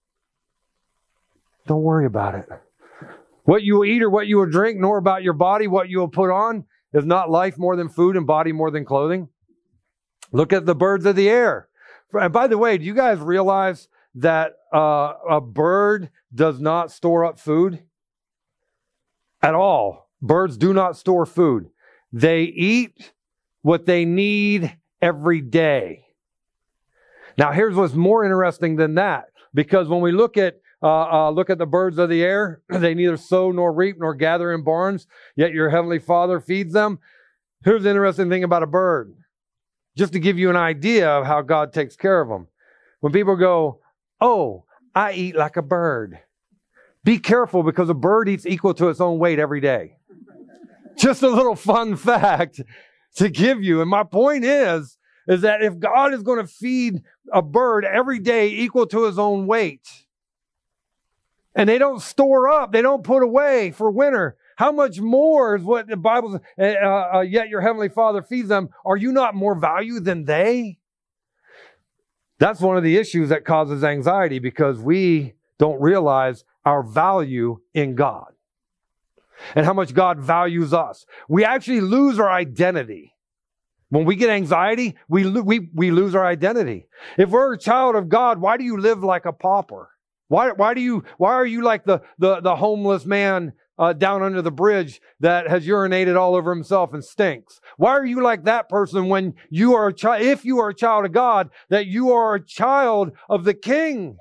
Don't worry about it. What you will eat or what you will drink, nor about your body, what you will put on, is not life more than food and body more than clothing? Look at the birds of the air. And by the way, do you guys realize that a bird does not store up food at all? Birds do not store food. They eat what they need every day. Now, here's what's more interesting than that, because when we look at the birds of the air, they neither sow nor reap nor gather in barns, yet your heavenly Father feeds them. Here's the interesting thing about a bird, just to give you an idea of how God takes care of them. When people go, oh, I eat like a bird. Be careful, because a bird eats equal to its own weight every day. Just a little fun fact to give you. And my point is that if God is going to feed a bird every day equal to his own weight, and they don't store up, they don't put away for winter, how much more is what the Bible says, yet your heavenly Father feeds them? Are you not more value than they? That's one of the issues that causes anxiety, because we don't realize our value in God and how much God values us. We actually lose our identity. When we get anxiety, we lose our identity. If we're a child of God, why do you live like a pauper? Why are you like the homeless man down under the bridge that has urinated all over himself and stinks? Why are you like that person when you are a child? If you are a child of God, that you are a child of the King.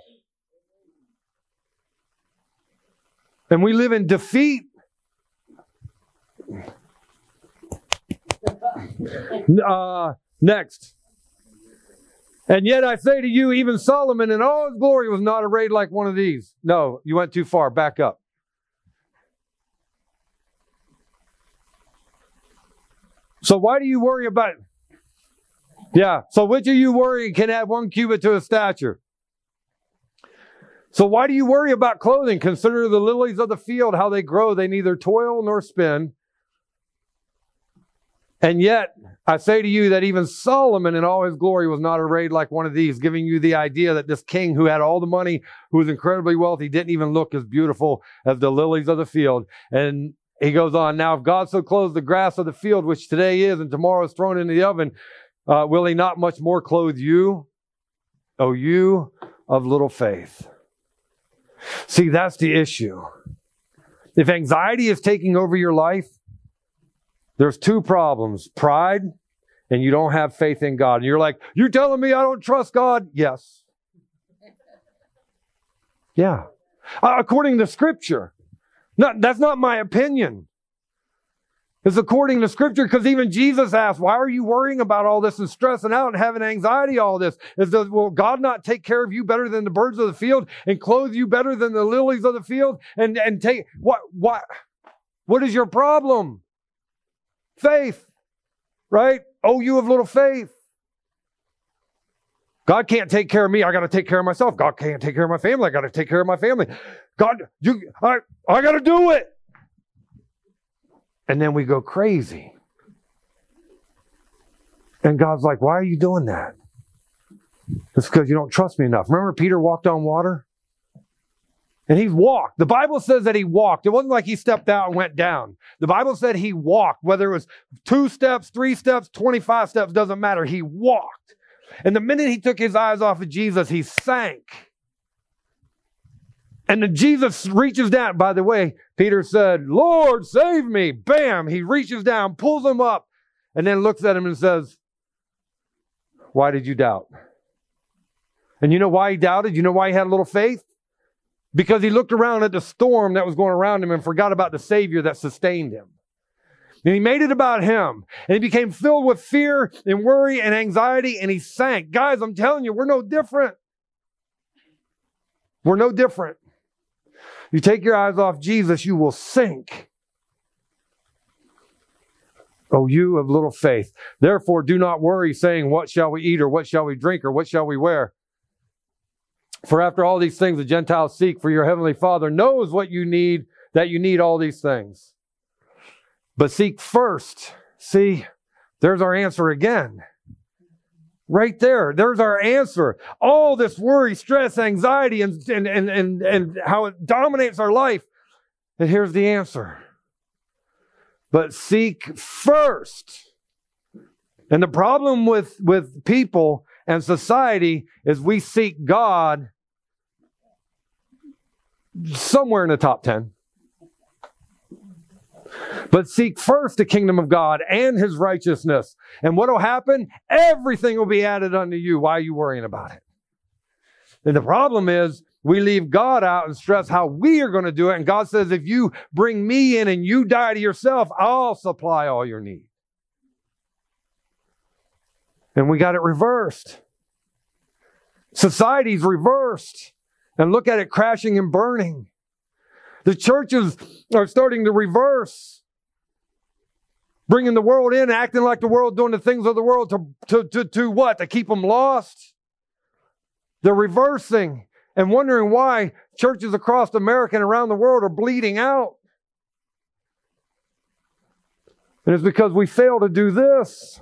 And we live in defeat. Next. And yet I say to you, even Solomon in all his glory was not arrayed like one of these. No, you went too far. Back up. So why do you worry about... Yeah, so which of you worry can add 1 cubit to his stature? So why do you worry about clothing? Consider the lilies of the field, how they grow. They neither toil nor spin. And yet, I say to you that even Solomon in all his glory was not arrayed like one of these, giving you the idea that this king who had all the money, who was incredibly wealthy, didn't even look as beautiful as the lilies of the field. And he goes on, now if God so clothes the grass of the field, which today is and tomorrow is thrown into the oven, will he not much more clothe you, O you of little faith? See, that's the issue. If anxiety is taking over your life, there's 2 problems. Pride, and you don't have faith in God. And you're like, you're telling me I don't trust God? Yes. Yeah. According to Scripture. That's not my opinion. It's according to Scripture, because even Jesus asked, why are you worrying about all this and stressing out and having anxiety, all this? Will God not take care of you better than the birds of the field and clothe you better than the lilies of the field? And take, what is your problem? Faith, right? Oh, you have little faith. God can't take care of me. I got to take care of myself. God can't take care of my family. I got to take care of my family. God, I got to do it. And then we go crazy. And God's like, why are you doing that? It's because you don't trust me enough. Remember Peter walked on water? And he walked. The Bible says that he walked. It wasn't like he stepped out and went down. The Bible said he walked. Whether it was 2 steps, 3 steps, 25 steps, doesn't matter. He walked. And the minute he took his eyes off of Jesus, he sank. And then Jesus reaches down. By the way, Peter said, Lord, save me. Bam! He reaches down, pulls him up, and then looks at him and says, why did you doubt? And you know why he doubted? You know why he had a little faith? Because he looked around at the storm that was going around him and forgot about the Savior that sustained him. And he made it about him. And he became filled with fear and worry and anxiety, and he sank. Guys, I'm telling you, we're no different. We're no different. You take your eyes off Jesus, you will sink. Oh, you of little faith. Therefore, do not worry, saying, what shall we eat, or what shall we drink, or what shall we wear? For after all these things the Gentiles seek, for your heavenly Father knows what you need, that you need all these things. But seek first. See, there's our answer again. Right there. There's our answer. All this worry, stress, anxiety, and how it dominates our life. And here's the answer. But seek first. And the problem with people and society is we seek God somewhere in the top 10. But seek first the kingdom of God and his righteousness. And what will happen? Everything will be added unto you. Why are you worrying about it? And the problem is we leave God out and stress how we are going to do it. And God says, if you bring me in and you die to yourself, I'll supply all your need. And we got it reversed. Society's reversed. And look at it crashing and burning. The churches are starting to reverse. Bringing the world in, acting like the world, doing the things of the world to what? To keep them lost? They're reversing and wondering why churches across America and around the world are bleeding out. And it's because we fail to do this.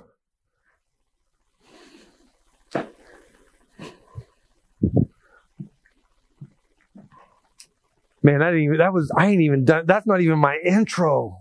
Man, I ain't even done. That's not even my intro.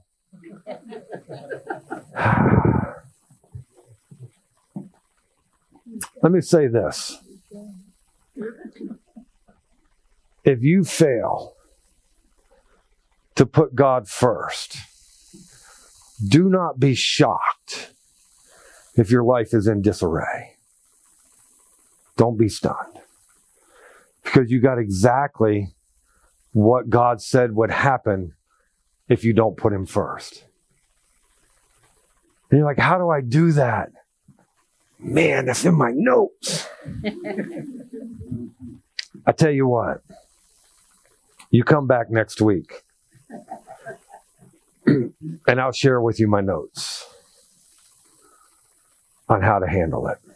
Let me say this. If you fail to put God first. Do not be shocked if your life is in disarray. Don't be stunned. Because you got exactly what God said would happen if you don't put him first. And you're like, how do I do that? Man, that's in my notes. I tell you what, you come back next week and I'll share with you my notes on how to handle it.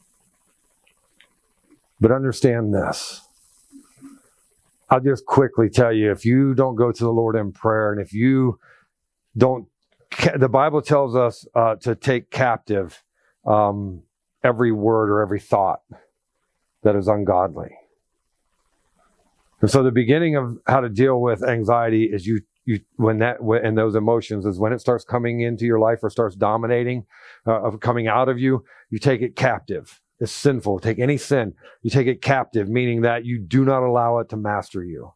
But understand this. I'll just quickly tell you, if you don't go to the Lord in prayer, and if you don't, the Bible tells us to take captive every word or every thought that is ungodly. And so the beginning of how to deal with anxiety is and those emotions is when it starts coming into your life or starts dominating, coming out of you, you take it captive. It's sinful. Take any sin, you take it captive, meaning that you do not allow it to master you.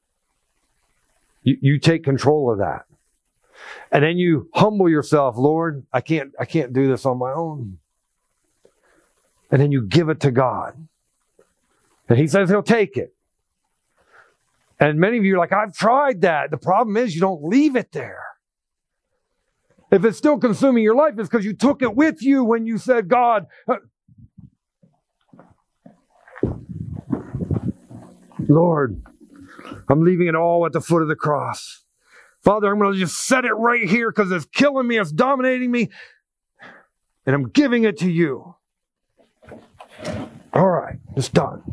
You take control of that. And then you humble yourself, Lord, I can't do this on my own. And then you give it to God. And he says he'll take it. And many of you are like, I've tried that. The problem is you don't leave it there. If it's still consuming your life, it's because you took it with you when you said, God, Lord, I'm leaving it all at the foot of the cross. Father, I'm going to just set it right here because it's killing me, it's dominating me, and I'm giving it to you. All right, it's done.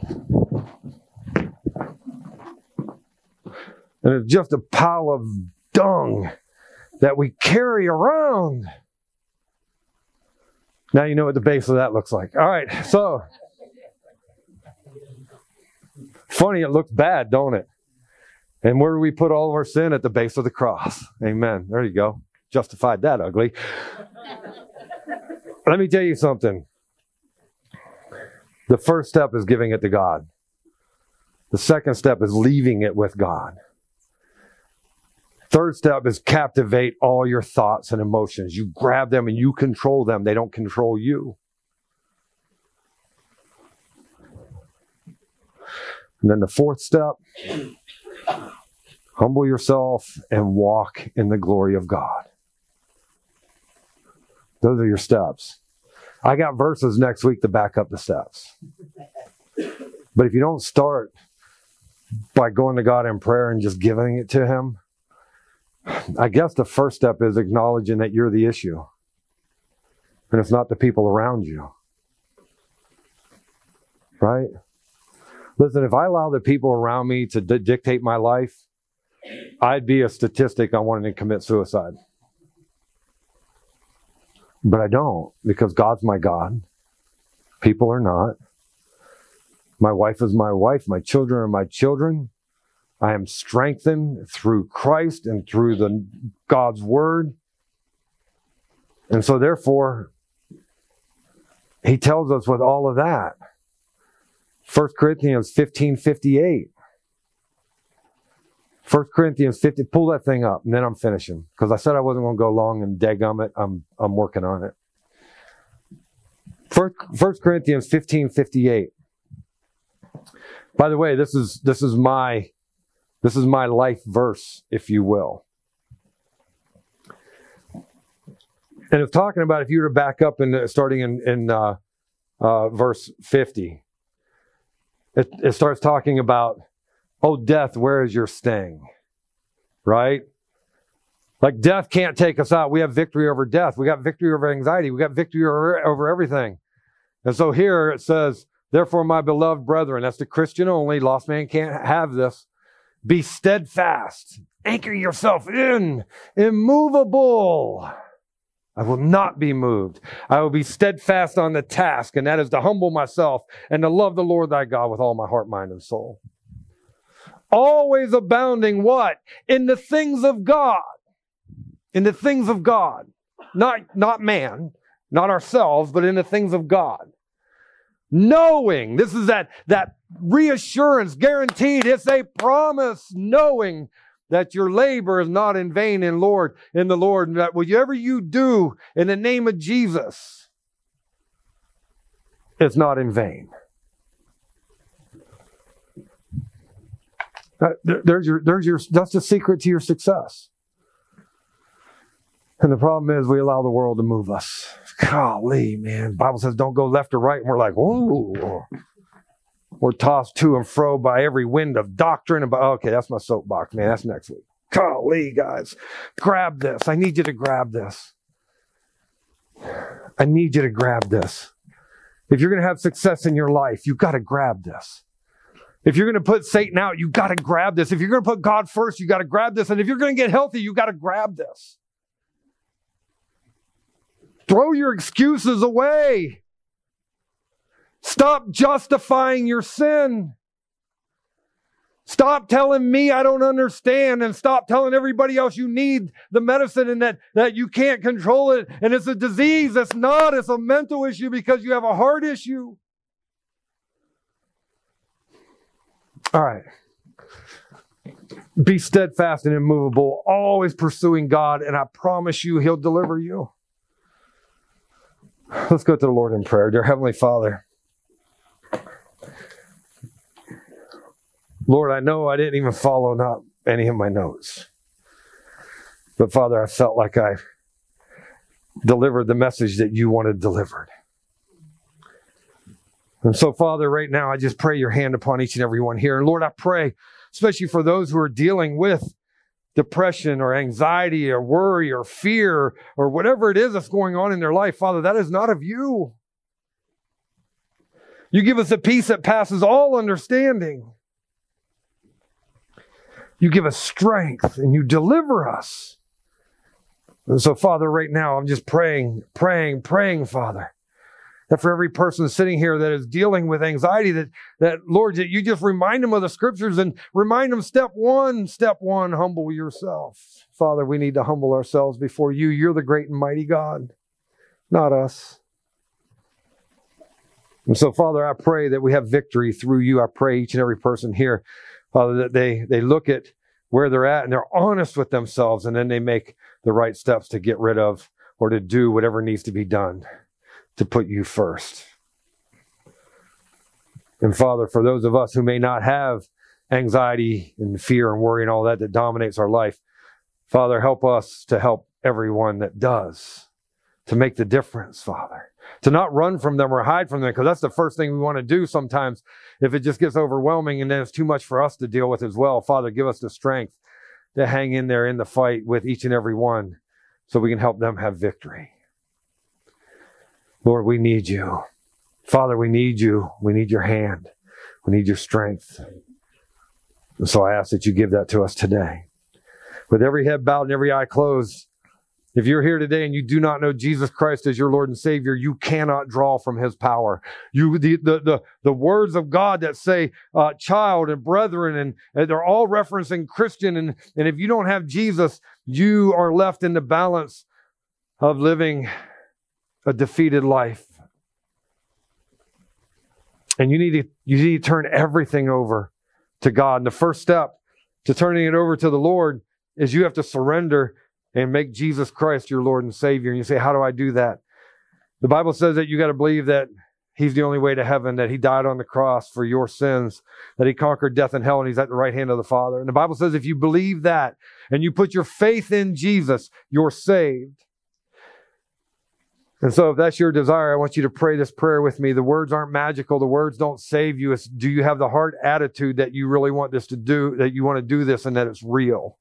And it's just a pile of dung that we carry around. Now you know what the base of that looks like. All right, so funny, it looks bad, don't it? And where do we put all of our sin? At the base of the cross. Amen. There you go. Justified that ugly. Let me tell you something. The first step is giving it to God. The second step is leaving it with God. Third step is captivate all your thoughts and emotions. You grab them and you control them. They don't control you. And then the fourth step, humble yourself and walk in the glory of God. Those are your steps. I got verses next week to back up the steps. But if you don't start by going to God in prayer and just giving it to him, I guess the first step is acknowledging that you're the issue. And it's not the people around you. Right? Listen, if I allow the people around me to dictate my life, I'd be a statistic on wanting to commit suicide. But I don't, because God's my God. People are not. My wife is my wife. My children are my children. I am strengthened through Christ and through God's word. And so therefore, he tells us with all of that. 1 Corinthians 15:58. 1 Corinthians 50, pull that thing up, and then I'm finishing. Because I said I wasn't going to go long and daggum it. I'm working on it. 1 Corinthians 15:58. By the way, this is my life verse, if you will. And it's talking about, if you were to back up and starting in verse 50, it starts talking about, oh, death, where is your sting? Right? Like death can't take us out. We have victory over death. We got victory over anxiety. We got victory over everything. And so here it says, therefore, my beloved brethren, that's the Christian only, lost man can't have this. Be steadfast. Anchor yourself in. Immovable. I will not be moved. I will be steadfast on the task, and that is to humble myself and to love the Lord thy God with all my heart, mind, and soul. Always abounding what? In the things of God. In the things of God. Not man, not ourselves, but in the things of God. Knowing, this is that reassurance, guaranteed, it's a promise, knowing that your labor is not in vain in the Lord, and that whatever you do in the name of Jesus, it's not in vain. That's the secret to your success. And the problem is we allow the world to move us. Golly, man. The Bible says don't go left or right. And we're like, whoa. We're tossed to and fro by every wind of doctrine. Okay, that's my soapbox, man. That's next week. Golly, guys. Grab this. I need you to grab this. I need you to grab this. If you're going to have success in your life, you've got to grab this. If you're going to put Satan out, you've got to grab this. If you're going to put God first, you've got to grab this. And if you're going to get healthy, you've got to grab this. Throw your excuses away. Stop justifying your sin. Stop telling me I don't understand, and stop telling everybody else you need the medicine and that you can't control it. And it's a disease. It's not. It's a mental issue because you have a heart issue. All right. Be steadfast and immovable, always pursuing God, and I promise you He'll deliver you. Let's go to the Lord in prayer. Dear Heavenly Father, Lord, I know I didn't even follow up any of my notes. But Father, I felt like I delivered the message that you wanted delivered. And so, Father, right now, I just pray your hand upon each and every one here. And Lord, I pray, especially for those who are dealing with depression or anxiety or worry or fear or whatever it is that's going on in their life, Father, that is not of you. You give us a peace that passes all understanding. You give us strength and you deliver us. And so, Father, right now, I'm just praying, Father, that for every person sitting here that is dealing with anxiety, that Lord, that you just remind them of the scriptures and remind them, step one, humble yourself. Father, we need to humble ourselves before you. You're the great and mighty God, not us. And so, Father, I pray that we have victory through you. I pray each and every person here, Father, that they look at where they're at and they're honest with themselves, and then they make the right steps to get rid of or to do whatever needs to be done to put you first. And Father, for those of us who may not have anxiety and fear and worry and all that dominates our life, Father, help us to help everyone that does, to make the difference, Father. To not run from them or hide from them, because that's the first thing we want to do sometimes if it just gets overwhelming and then it's too much for us to deal with as well. Father, give us the strength to hang in there in the fight with each and every one so we can help them have victory. Lord, we need you. Father, we need you. We need your hand. We need your strength. And so I ask that you give that to us today. With every head bowed and every eye closed, if you're here today and you do not know Jesus Christ as your Lord and Savior, you cannot draw from his power. The words of God that say child and brethren, and they're all referencing Christian. And if you don't have Jesus, you are left in the balance of living a defeated life. And you need to turn everything over to God. And the first step to turning it over to the Lord is you have to surrender and make Jesus Christ your Lord and Savior. And you say, how do I do that? The Bible says that you got to believe that he's the only way to heaven, that he died on the cross for your sins, that he conquered death and hell, and he's at the right hand of the Father. And the Bible says if you believe that and you put your faith in Jesus, you're saved. And so if that's your desire, I want you to pray this prayer with me. The words aren't magical. The words don't save you. It's, do you have the heart attitude that you really want this to do, that you want to do this and that it's real?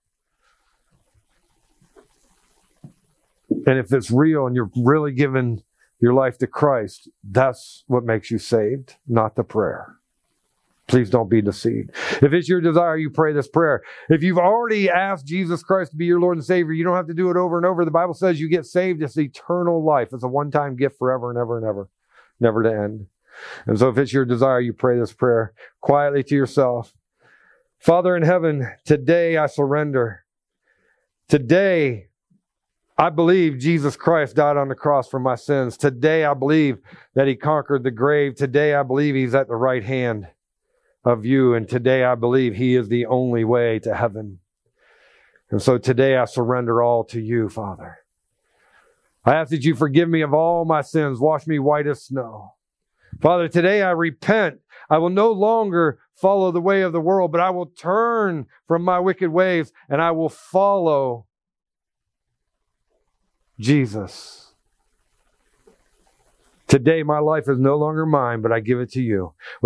And if it's real and you're really giving your life to Christ, that's what makes you saved, not the prayer. Please don't be deceived. If it's your desire, you pray this prayer. If you've already asked Jesus Christ to be your Lord and Savior, you don't have to do it over and over. The Bible says you get saved. It's eternal life. It's a one-time gift forever and ever and ever, never to end. And so if it's your desire, you pray this prayer quietly to yourself. Father in heaven, today I surrender. Today, I believe Jesus Christ died on the cross for my sins. Today, I believe that he conquered the grave. Today, I believe he's at the right hand of you. And today, I believe he is the only way to heaven. And so today I surrender all to you, Father. I ask that you forgive me of all my sins, wash me white as snow. Father, today I repent. I will no longer follow the way of the world, but I will turn from my wicked ways and I will follow Jesus. Today my life is no longer mine, but I give it to you.